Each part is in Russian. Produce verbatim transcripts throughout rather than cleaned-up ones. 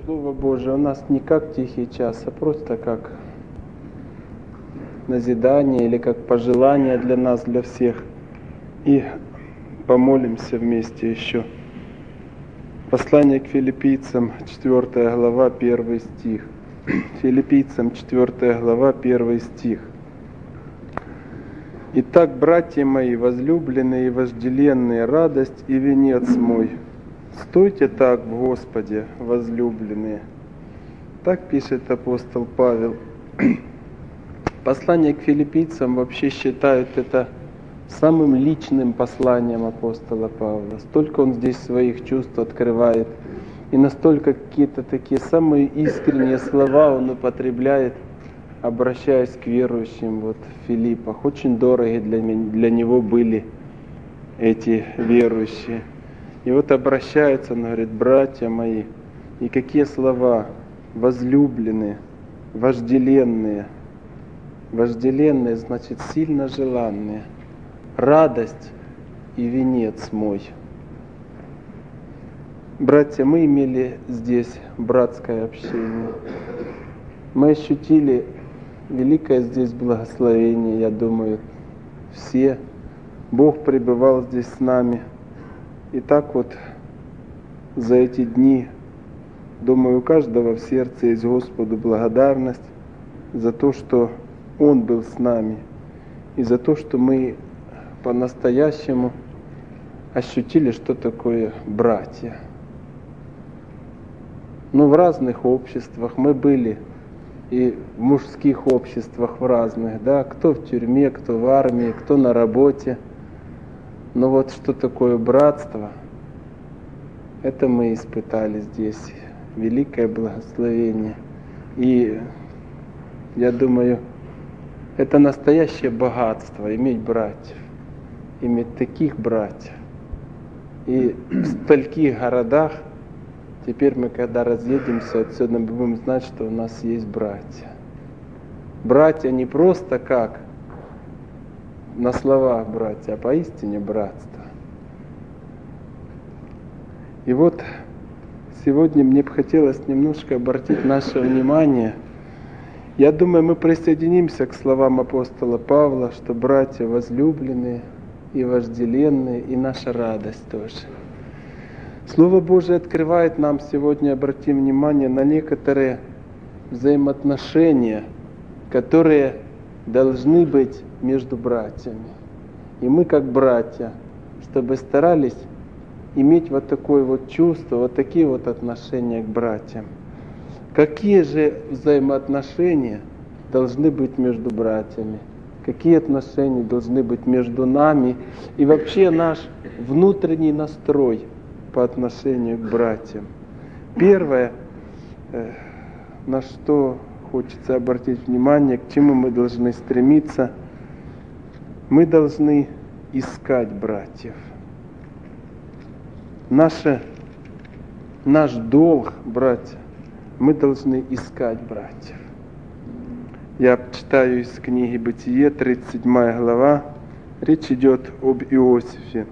Слово Божие у нас не как тихий час, а просто как назидание или как пожелание для нас, для всех. И помолимся вместе еще. Послание к Филиппийцам, четвёртая глава, первый стих. Филиппийцам, четвёртая глава, первый стих. «Итак, братья мои, возлюбленные и вожделенные, радость и венец мой, стойте так в Господе, возлюбленные». Так пишет апостол Павел. Послание к филиппийцам вообще считают это самым личным посланием апостола Павла. Столько он здесь своих чувств открывает, и настолько какие-то такие самые искренние слова он употребляет, обращаясь к верующим вот в Филиппах. Очень дороги для, для него были эти верующие. И вот обращается, он говорит: братья мои, и какие слова? Возлюбленные, вожделенные. Вожделенные значит сильно желанные. Радость и венец мой. Братья, мы имели здесь братское общение. Мы ощутили великое здесь благословение, я думаю, все. Бог пребывал здесь с нами. И так вот за эти дни, думаю, у каждого в сердце есть Господу благодарность за то, что Он был с нами, и за то, что мы по-настоящему ощутили, что такое братья. Но в разных обществах мы были, и в мужских обществах в разных, да, кто в тюрьме, кто в армии, кто на работе. Но вот что такое братство, это мы испытали здесь, великое благословение. И я думаю, это настоящее богатство, иметь братьев, иметь таких братьев. И в стольких городах теперь мы, когда разъедемся отсюда, мы будем знать, что у нас есть братья. Братья не просто как на словах братья, а поистине братство. И вот сегодня мне бы хотелось немножко обратить наше внимание. Я думаю, мы присоединимся к словам апостола Павла, что братья возлюбленные и вожделенные, и наша радость тоже. Слово Божие открывает нам сегодня, обратим внимание на некоторые взаимоотношения, которые должны быть между братьями. И мы, как братья, чтобы старались иметь вот такое вот чувство, вот такие вот отношения к братьям. Какие же взаимоотношения должны быть между братьями? Какие отношения должны быть между нами? И вообще наш внутренний настрой по отношению к братьям. Первое, на что хочется обратить внимание, к чему мы должны стремиться, мы должны искать братьев. Наше, наш долг, братья, мы должны искать братьев. Я читаю из книги Бытие, тридцать седьмая глава, речь идет об Иосифе.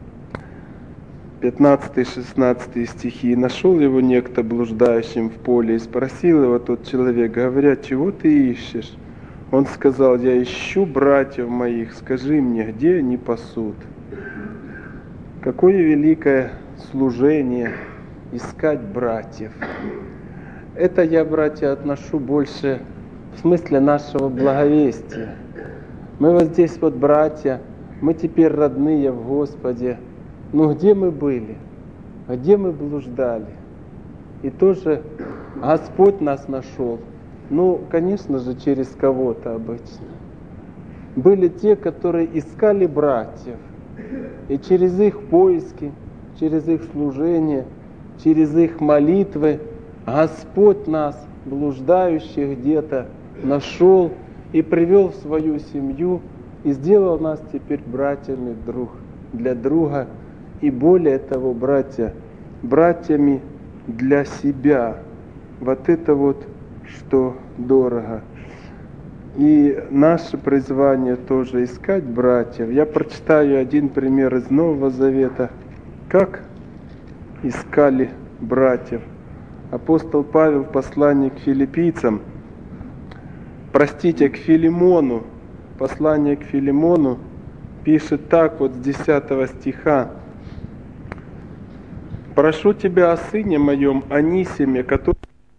пятнадцатый-шестнадцатый стихи. «Нашел его некто блуждающим в поле, и спросил его тот человек, говоря: чего ты ищешь? Он сказал: я ищу братьев моих, скажи мне, где они пасут». Какое великое служение искать братьев. Это я, братья, отношу больше в смысле нашего благовестия. Мы вот здесь вот братья, мы теперь родные в Господе. Но где мы были? Где мы блуждали? И тоже Господь нас нашел. Ну, конечно же, через кого-то обычно. Были те, которые искали братьев. И через их поиски, через их служение, через их молитвы Господь нас, блуждающих где-то, нашел и привел в свою семью и сделал нас теперь братьями друг для друга. И более того, братья, братьями для себя. Вот это вот, что дорого. И наше призвание тоже искать братьев. Я прочитаю один пример из Нового Завета, как искали братьев. Апостол Павел в послании к филиппийцам, простите, к Филимону, послание к Филимону, пишет так вот с десятого стиха. «Прошу тебя о сыне моем Анисиме, который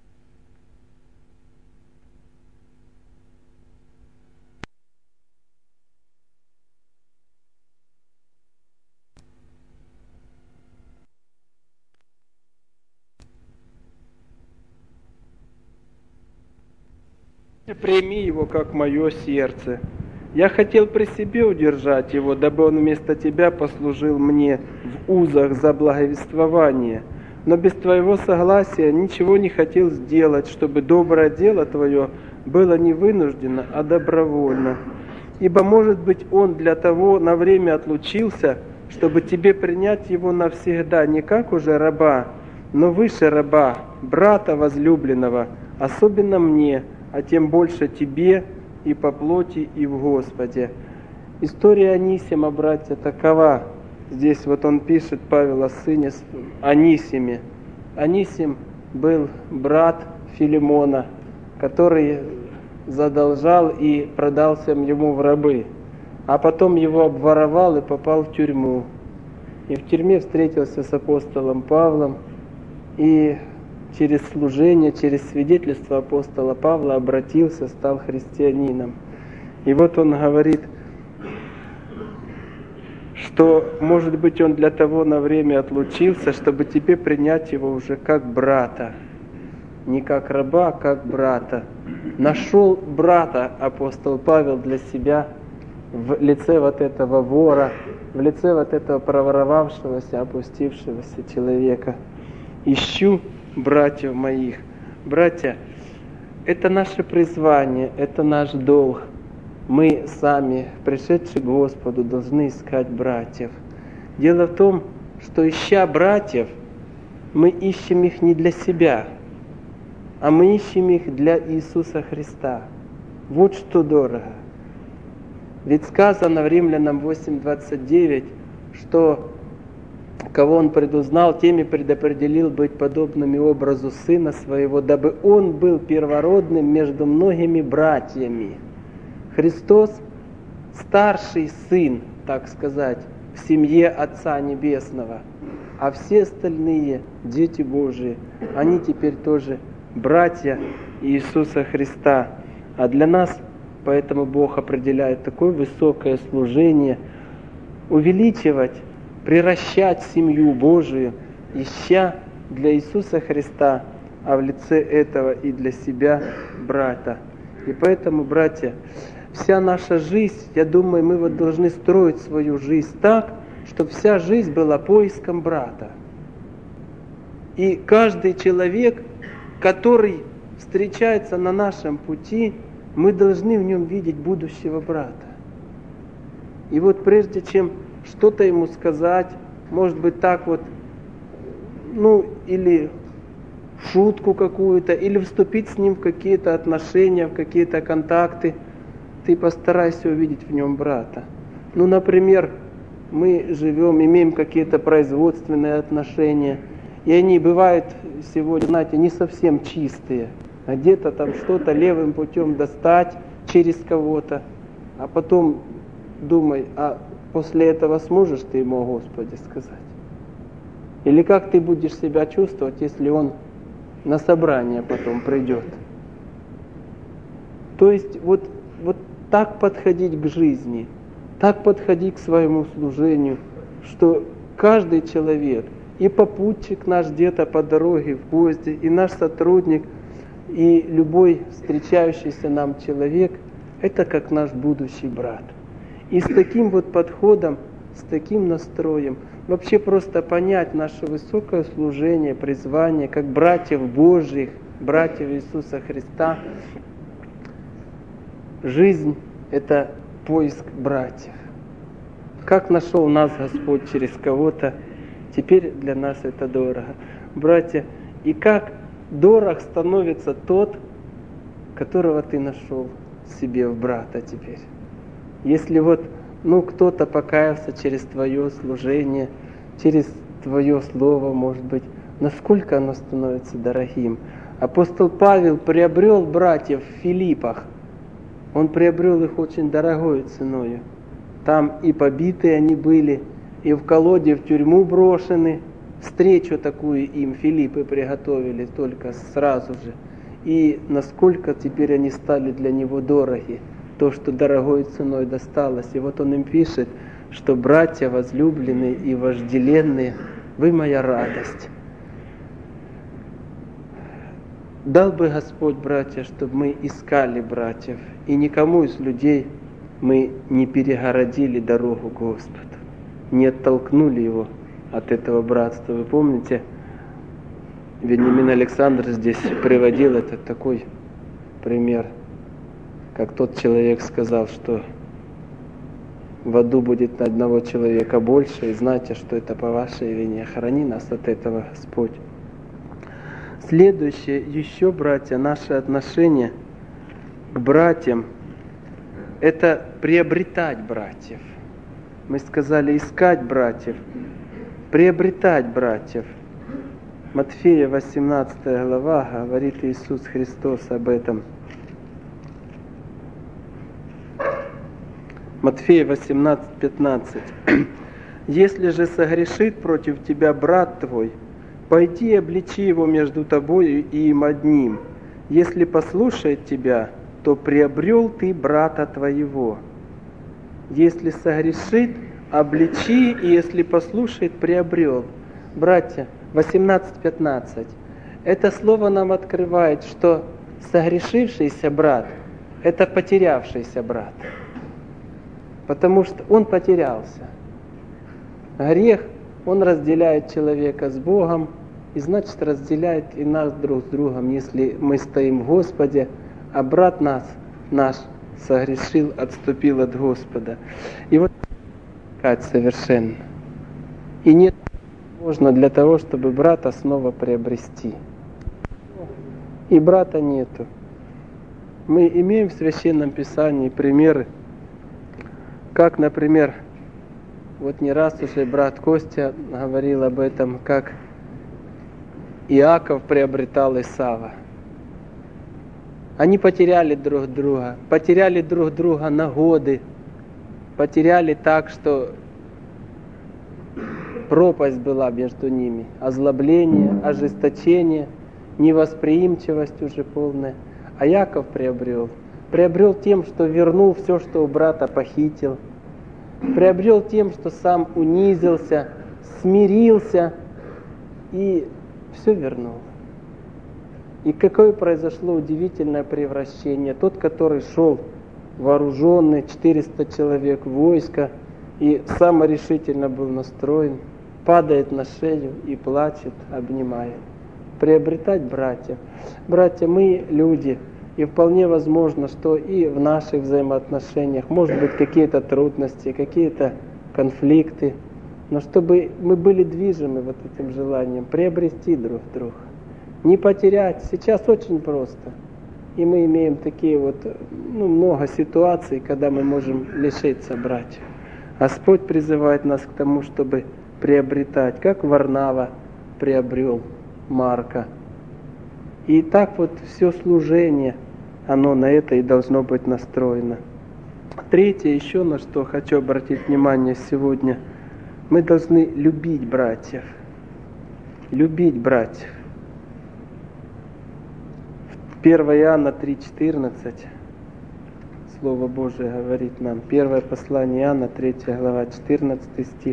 прими его, как мое сердце. Я хотел при себе удержать его, дабы он вместо тебя послужил мне в узах за благовествование. Но без твоего согласия ничего не хотел сделать, чтобы доброе дело твое было не вынуждено, а добровольно. Ибо, может быть, он для того на время отлучился, чтобы тебе принять его навсегда, не как уже раба, но выше раба, брата возлюбленного, особенно мне, а тем больше тебе и по плоти, и в Господе». История Анисима, братья, такова. Здесь вот он пишет, Павел, о сыне Анисиме. Анисим был брат Филимона, который задолжал и продался ему в рабы, а потом его обворовал и попал в тюрьму. И в тюрьме встретился с апостолом Павлом, и через служение, через свидетельство апостола Павла обратился, стал христианином. И вот он говорит, что, может быть, он для того на время отлучился, чтобы тебе принять его уже как брата. Не как раба, а как брата. Нашел брата апостол Павел для себя в лице вот этого вора, в лице вот этого проворовавшегося, опустившегося человека. Ищу братьев моих. Братья, это наше призвание, это наш долг. Мы сами, пришедшие к Господу, должны искать братьев. Дело в том, что ища братьев, мы ищем их не для себя, а мы ищем их для Иисуса Христа. Вот что дорого. Ведь сказано в Римлянам восемь двадцать девять, что кого Он предузнал, теми предопределил быть подобными образу Сына Своего, дабы Он был первородным между многими братьями. Христос – старший Сын, так сказать, в семье Отца Небесного, а все остальные – дети Божии, они теперь тоже братья Иисуса Христа. А для нас, поэтому Бог определяет такое высокое служение – увеличивать, приращать семью Божию, ища для Иисуса Христа, а в лице этого и для себя брата. И поэтому, братья, вся наша жизнь, я думаю, мы вот должны строить свою жизнь так, чтобы вся жизнь была поиском брата. И каждый человек, который встречается на нашем пути, мы должны в нем видеть будущего брата. И вот прежде чем что-то ему сказать, может быть так вот, ну или шутку какую-то, или вступить с ним в какие-то отношения, в какие-то контакты, ты постарайся увидеть в нем брата. Ну, например, мы живем, имеем какие-то производственные отношения, и они бывают сегодня, знаете, не совсем чистые, а где-то там что-то левым путем достать через кого-то, а потом думай, а после этого сможешь ты ему о Господе сказать? Или как ты будешь себя чувствовать, если он на собрание потом придет? То есть вот, вот так подходить к жизни, так подходить к своему служению, что каждый человек, и попутчик наш где-то по дороге, в поезде, и наш сотрудник, и любой встречающийся нам человек, это как наш будущий брат. И с таким вот подходом, с таким настроем, вообще просто понять наше высокое служение, призвание, как братьев Божьих, братьев Иисуса Христа. Жизнь – это поиск братьев. Как нашел нас Господь через кого-то, теперь для нас это дорого. Братья, и как дорог становится тот, которого ты нашел себе в брата теперь. Если вот, ну, кто-то покаялся через твое служение, через твое слово, может быть, насколько оно становится дорогим. Апостол Павел приобрел братьев в Филиппах. Он приобрел их очень дорогой ценою. Там и побитые они были, и в колоде в тюрьму брошены. Встречу такую им Филиппы приготовили только сразу же. И насколько теперь они стали для него дороги, то, что дорогой ценой досталось. И вот он им пишет, что братья возлюбленные и вожделенные, вы моя радость. Дал бы Господь, братья, чтобы мы искали братьев, и никому из людей мы не перегородили дорогу Господу, не оттолкнули его от этого братства. Вы помните, Вениамин Александр здесь приводил этот такой пример, как тот человек сказал, что в аду будет на одного человека больше, и знайте, что это по вашей вине. Храни нас от этого, Господь. Следующее, еще, братья, наше отношение к братьям, это приобретать братьев. Мы сказали искать братьев, приобретать братьев. Матфея восемнадцатая глава, говорит Иисус Христос об этом. Матфея восемнадцать пятнадцать. «Если же согрешит против тебя брат твой, пойди и обличи его между тобою и им одним. Если послушает тебя, то приобрел ты брата твоего. Если согрешит, обличи, и если послушает, приобрел». Братья, восемнадцать пятнадцать. Это слово нам открывает, что согрешившийся брат – это потерявшийся брат. Потому что он потерялся. Грех, он разделяет человека с Богом, и значит разделяет и нас друг с другом, если мы стоим в Господе, а брат нас, наш согрешил, отступил от Господа. И вот так совершенно. И нет можно для того, чтобы брата снова приобрести. И брата нету. Мы имеем в Священном Писании примеры, как, например, вот не раз уже брат Костя говорил об этом, как Иаков приобретал Исава. Они потеряли друг друга, потеряли друг друга на годы, потеряли так, что пропасть была между ними, озлобление, ожесточение, невосприимчивость уже полная. А Яков приобрел. Приобрел тем, что вернул все, что у брата похитил. Приобрел тем, что сам унизился, смирился и все вернул. И какое произошло удивительное превращение. Тот, который шел вооруженный, четыреста человек войска, и саморешительно был настроен, падает на шею и плачет, обнимает. Приобретать братьев. Братья, мы люди, и вполне возможно, что и в наших взаимоотношениях может быть какие-то трудности, какие-то конфликты, но чтобы мы были движимы вот этим желанием приобрести друг друга, не потерять. Сейчас очень просто. И мы имеем такие вот, ну, много ситуаций, когда мы можем лишиться братьев. Господь призывает нас к тому, чтобы приобретать, как Варнава приобрел Марка. И так вот все служение, оно на это и должно быть настроено. Третье, еще на что хочу обратить внимание сегодня. Мы должны любить братьев. Любить братьев. первое Иоанна три четырнадцать. Слово Божие говорит нам. Первое послание Иоанна, третья глава, четырнадцатый стих.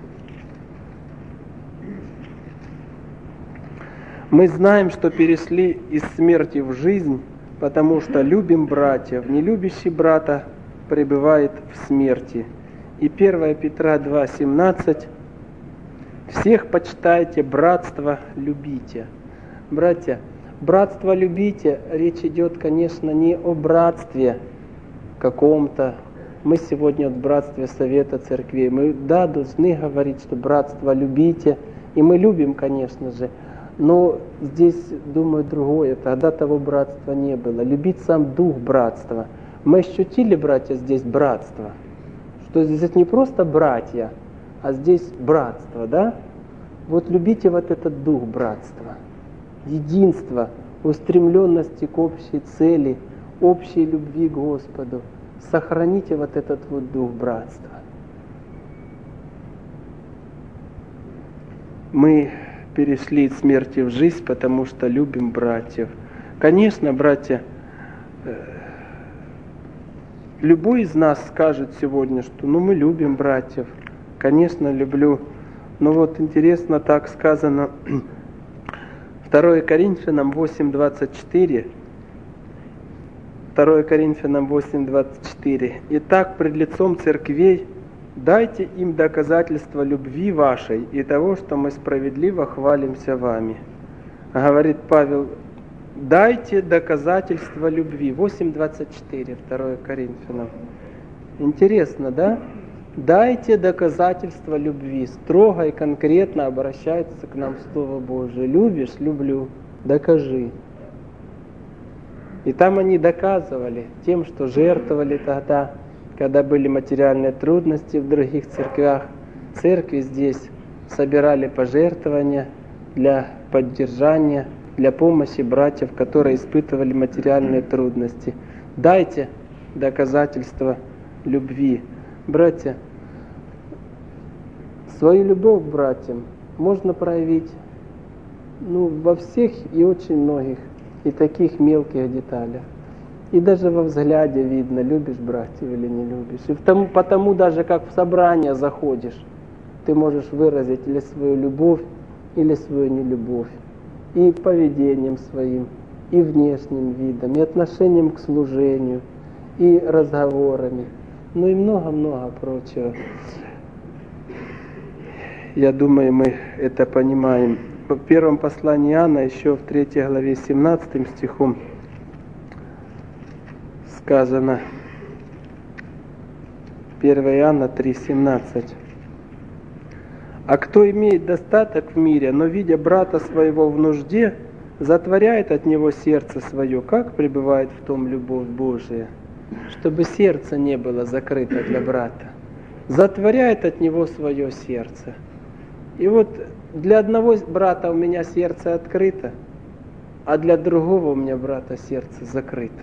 Мы знаем, что перешли из смерти в жизнь, потому что любим братьев. Не любящий брата пребывает в смерти. И первое Петра два семнадцать. Всех почитайте, братство любите. Братья, братство любите, речь идет, конечно, не о братстве каком-то. Мы сегодня в братстве Совета Церквей. Мы, да, должны говорить, что братство любите. И мы любим, конечно же. Но здесь, думаю, другое. Тогда того братства не было. Любить сам дух братства. Мы ощутили, братья, здесь братство. Что здесь не просто братья, а здесь братство, да? Вот любите вот этот дух братства, единства, устремленности к общей цели, общей любви к Господу. Сохраните вот этот вот дух братства. Мы перешли от смерти в жизнь, потому что любим братьев. Конечно, братья, любой из нас скажет сегодня, что ну мы любим братьев. Конечно, люблю. Но вот интересно, так сказано второе Коринфянам восемь двадцать четыре. второе Коринфянам восемь двадцать четыре. «Итак, пред лицом церквей дайте им доказательства любви вашей и того, что мы справедливо хвалимся вами». Говорит Павел, дайте доказательства любви. восемь двадцать четыре, второе Коринфянам. Интересно, да? Дайте доказательства любви. Строго и конкретно обращается к нам Слово Божие. Любишь? Люблю. Докажи. И там они доказывали тем, что жертвовали тогда, когда были материальные трудности в других церквях. Церкви здесь собирали пожертвования для поддержания, для помощи братьев, которые испытывали материальные трудности. Дайте доказательства любви. Братья, свою любовь к братьям можно проявить ну, во всех и очень многих и таких мелких деталях. И даже во взгляде видно, любишь братьев или не любишь. И потому, потому даже как в собрание заходишь, ты можешь выразить или свою любовь, или свою нелюбовь. И поведением своим, и внешним видом, и отношением к служению, и разговорами, ну и много-много прочего. Я думаю, мы это понимаем. В первом послании Иоанна, еще в третьей главе семнадцатым стихом сказано, первое Иоанна три семнадцать. «А кто имеет достаток в мире, но, видя брата своего в нужде, затворяет от него сердце свое, как пребывает в том любовь Божия?» Чтобы сердце не было закрыто для брата. Затворяет от него свое сердце. И вот для одного брата у меня сердце открыто, а для другого у меня брата сердце закрыто.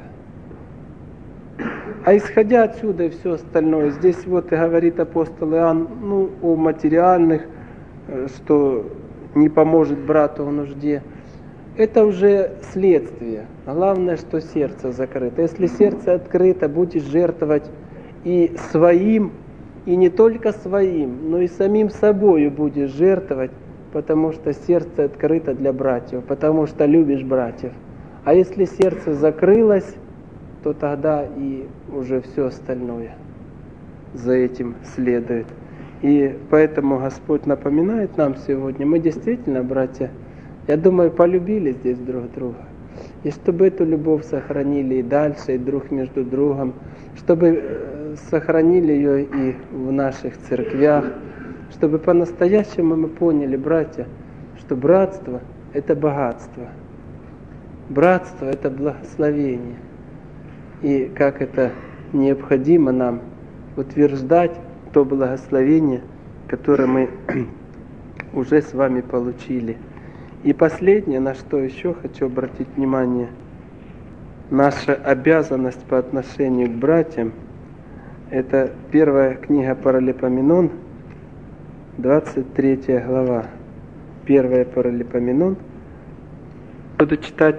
А исходя отсюда и все остальное, здесь вот и говорит апостол Иоанн ну, о материальных, что не поможет брату в нужде. Это уже следствие. Главное, что сердце закрыто. Если сердце открыто, будешь жертвовать и своим, и не только своим, но и самим собою будешь жертвовать, потому что сердце открыто для братьев, потому что любишь братьев. А если сердце закрылось, то тогда и уже все остальное за этим следует. И поэтому Господь напоминает нам сегодня, мы действительно, братья, я думаю, полюбили здесь друг друга. И чтобы эту любовь сохранили и дальше, и друг между другом, чтобы сохранили ее и в наших церквях, чтобы по-настоящему мы поняли, братья, что братство – это богатство. Братство – это благословение. И как это необходимо нам утверждать то благословение, которое мы уже с вами получили. И последнее, на что еще хочу обратить внимание, наша обязанность по отношению к братьям, это первая книга Паралипоменон, двадцать третья глава. Первая Паралипоменон. Буду читать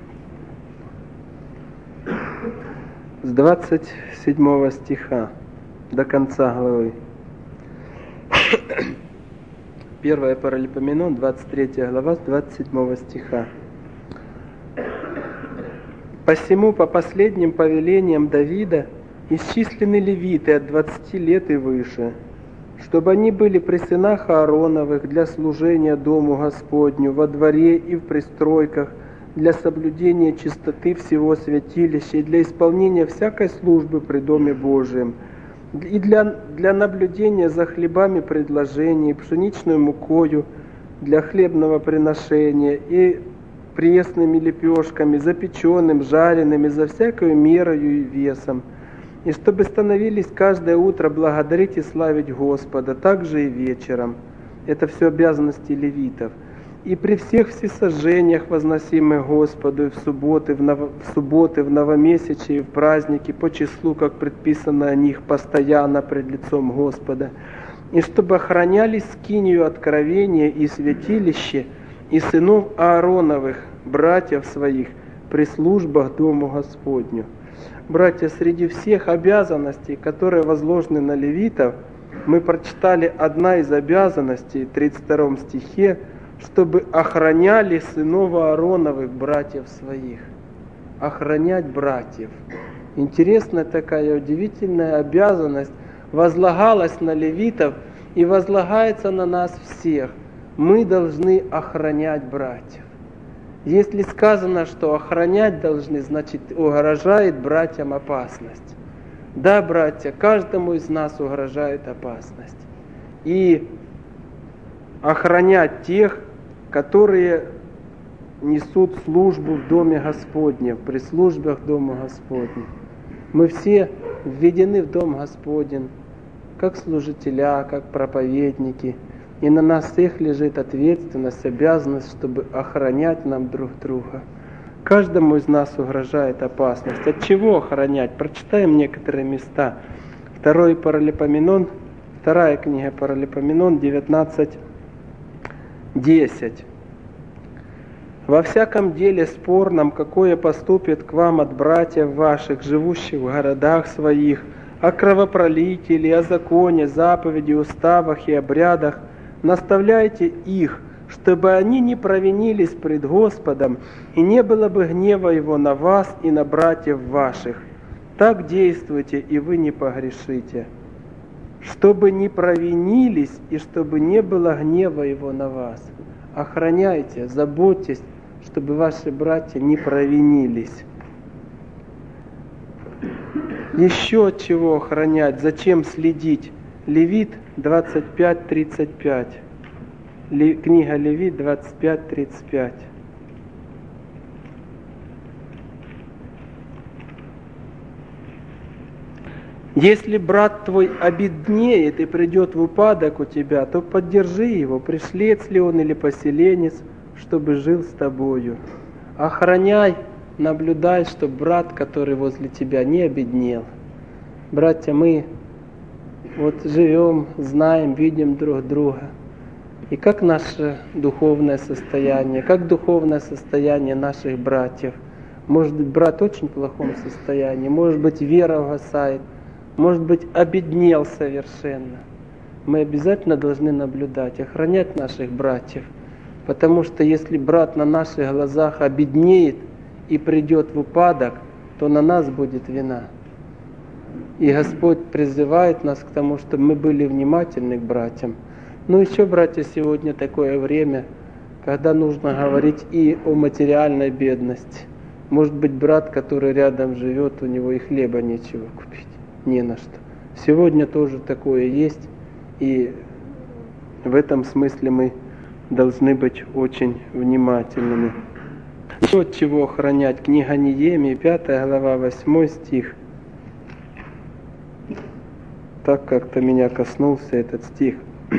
с двадцать седьмого стиха до конца главы. Первая Паралипоменон, двадцать третья глава, с двадцать седьмого стиха. «Посему по последним повелениям Давида исчислены левиты от двадцати лет и выше, чтобы они были при сынах Аароновых для служения Дому Господню во дворе и в пристройках, для соблюдения чистоты всего святилища и для исполнения всякой службы при Доме Божием, и для, для наблюдения за хлебами предложений, пшеничную мукою, для хлебного приношения и пресными лепешками, запеченным, жареными, за всякою мерою и весом, и чтобы становились каждое утро благодарить и славить Господа, также и вечером, Это все обязанности левитов. И при всех всесожжениях, возносимых Господу, и в субботы, в, ново, в субботы, в новомесячие, в праздники, по числу, как предписано о них, постоянно пред лицом Господа. И чтобы охраняли скинию откровения и святилище, и сынов Аароновых, братьев своих, при службах Дому Господню. Братья, среди всех обязанностей, которые возложены на левитов, мы прочитали одна из обязанностей в тридцать втором стихе, чтобы охраняли сынов Аароновых, братьев своих. Охранять братьев. Интересная такая удивительная обязанность возлагалась на левитов и возлагается на нас всех. Мы должны охранять братьев. Если сказано, что охранять должны, значит, угрожает братьям опасность. Да, братья, каждому из нас угрожает опасность. И охранять тех, которые несут службу в Доме Господнем, при службах Дома Господня. Мы все введены в Дом Господень, как служителя, как проповедники. И на нас всех лежит ответственность, обязанность, чтобы охранять нам друг друга. Каждому из нас угрожает опасность. От чего охранять? Прочитаем некоторые места. Второй Паралипоменон, вторая книга Паралипоменон, девятнадцать десять. «Во всяком деле спорном, какое поступит к вам от братьев ваших, живущих в городах своих, о кровопролитии или о законе, заповеди, уставах и обрядах, наставляйте их, чтобы они не провинились пред Господом, и не было бы гнева Его на вас и на братьев ваших. Так действуйте, и вы не погрешите. Чтобы не провинились, и чтобы не было гнева Его на вас». Охраняйте, заботьтесь, чтобы ваши братья не провинились. Еще от чего охранять? Зачем следить? Левит двадцать пять тридцать пять. Книга Левит двадцать пять тридцать пять. «Если брат твой обеднеет и придет в упадок у тебя, то поддержи его, пришлец ли он или поселенец, чтобы жил с тобою. Охраняй, наблюдай, чтобы брат, который возле тебя, не обеднел». Братья, мы вот живем, знаем, видим друг друга. И как наше духовное состояние, как духовное состояние наших братьев. Может быть, брат в очень плохом состоянии, может быть, вера угасает, может быть, обеднел совершенно. Мы обязательно должны наблюдать, охранять наших братьев. Потому что если брат на наших глазах обеднеет и придет в упадок, то на нас будет вина. И Господь призывает нас к тому, чтобы мы были внимательны к братьям. Ну еще, братья, сегодня такое время, когда нужно говорить и о материальной бедности. Может быть, брат, который рядом живет, у него и хлеба нечего купить. Не на что. Сегодня тоже такое есть, и в этом смысле мы должны быть очень внимательными. Что от чего охранять? Книга Неемии, пятая глава, восьмой стих. Так как-то меня коснулся этот стих.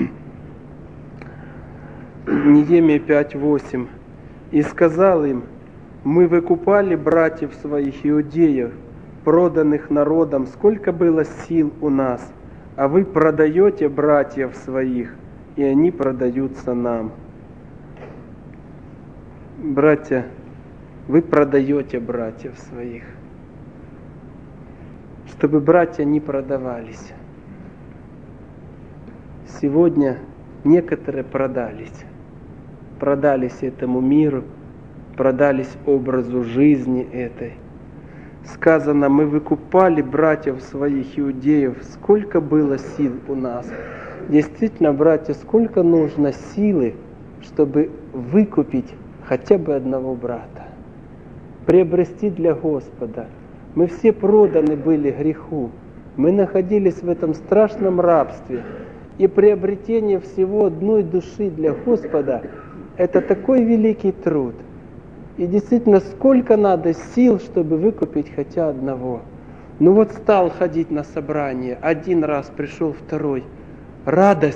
Неемия пять восемь. «И сказал им: мы выкупали братьев своих иудеев, проданных народом, сколько было сил у нас, а вы продаете братьев своих, и они продаются нам». Братья, вы продаете братьев своих, чтобы братья не продавались. Сегодня некоторые продались, продались этому миру, продались образу жизни этой. Сказано, мы выкупали братьев своих иудеев, сколько было сил у нас. Действительно, братья, сколько нужно силы, чтобы выкупить хотя бы одного брата, приобрести для Господа. Мы все проданы были греху, мы находились в этом страшном рабстве, и приобретение всего одной души для Господа – это такой великий труд. И действительно, сколько надо сил, чтобы выкупить хотя одного. Ну вот стал ходить на собрание, один раз пришел второй. Радость,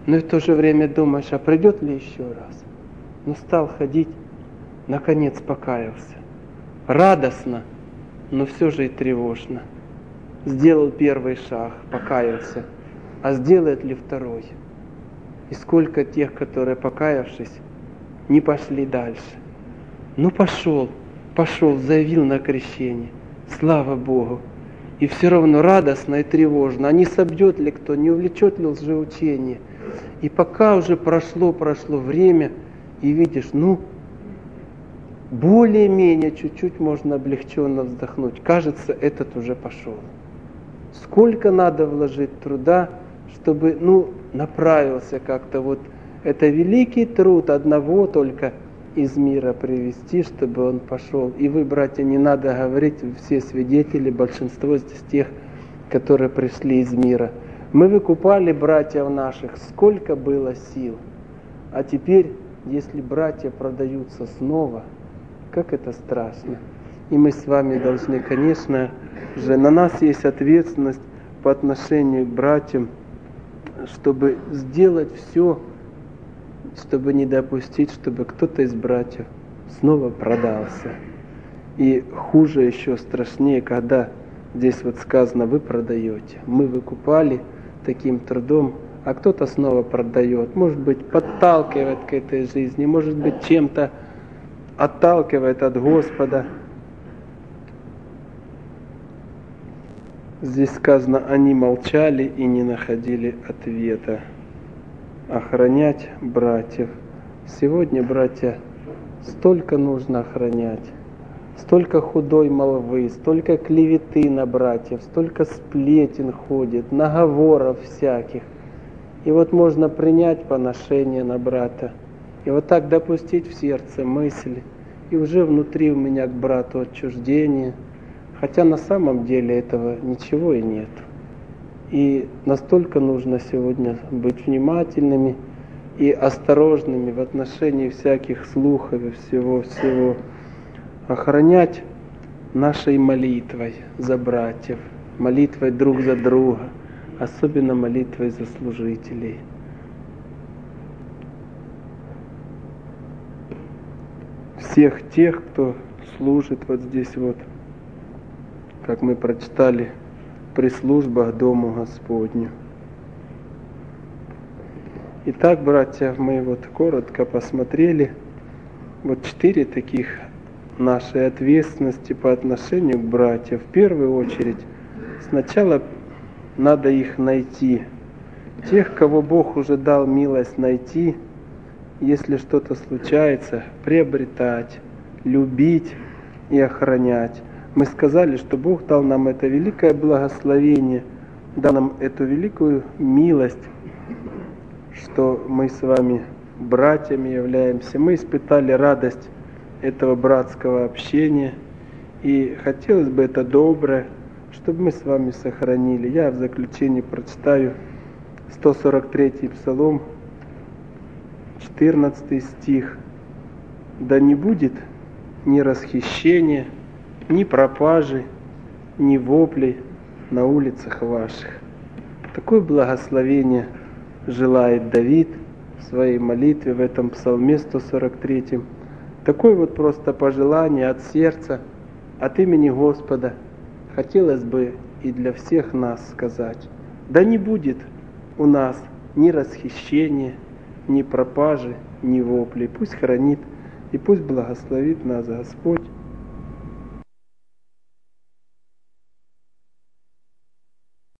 Но и в то же время думаешь, а придет ли еще раз? Ну стал ходить, наконец покаялся. Радостно, но все же и тревожно. Сделал первый шаг, покаялся. А сделает ли второй? И сколько тех, которые, покаявшись, не пошли дальше. Ну пошел, пошел, заявил на крещение. Слава Богу. И все равно радостно и тревожно. А не собьет ли кто, не увлечет ли лжеучение? И пока уже прошло, прошло время, и видишь, ну, более-менее чуть-чуть можно облегченно вздохнуть. Кажется, этот уже пошел. Сколько надо вложить труда, чтобы, ну, направился как-то вот. Это великий труд одного только из мира привести, чтобы он пошел. И вы, братья, не надо говорить, все свидетели, большинство здесь тех, которые пришли из мира. Мы выкупали братьев наших, сколько было сил. А теперь, если братья продаются снова, как это страшно. И мы с вами должны, конечно же, на нас есть ответственность по отношению к братьям, чтобы сделать все, чтобы не допустить, чтобы кто-то из братьев снова продался. И хуже еще, страшнее, когда здесь вот сказано, вы продаете. Мы выкупали таким трудом, а кто-то снова продает. Может быть, подталкивает к этой жизни, может быть, чем-то отталкивает от Господа. Здесь сказано, они молчали и не находили ответа. Охранять братьев. Сегодня, братья, столько нужно охранять. Столько худой молвы, столько клеветы на братьев, столько сплетен ходит, наговоров всяких. И вот можно принять поношение на брата. И вот так допустить в сердце мысли. И уже внутри у меня к брату отчуждение. Хотя на самом деле этого ничего и нет. И настолько нужно сегодня быть внимательными и осторожными в отношении всяких слухов и всего-всего. Охранять нашей молитвой за братьев, молитвой друг за друга, особенно молитвой за служителей. Всех тех, кто служит вот здесь вот, как мы прочитали, при службах Дому Господню. Итак, братья, мы вот коротко посмотрели вот четыре таких нашей ответственности по отношению к братьям. В первую очередь, сначала надо их найти. Тех, кого Бог уже дал милость найти, если что-то случается, приобретать, любить и охранять. Мы сказали, что Бог дал нам это великое благословение, дал нам эту великую милость, что мы с вами братьями являемся. Мы испытали радость этого братского общения, и хотелось бы это доброе, чтобы мы с вами сохранили. Я в заключении прочитаю сто сорок третий Псалом, четырнадцатый стих. «Да не будет ни расхищения, ни пропажи, ни воплей на улицах ваших». Такое благословение желает Давид в своей молитве в этом Псалме сто сорок третьем. Такое вот просто пожелание от сердца, от имени Господа хотелось бы и для всех нас сказать. Да не будет у нас ни расхищения, ни пропажи, ни воплей. Пусть хранит и пусть благословит нас Господь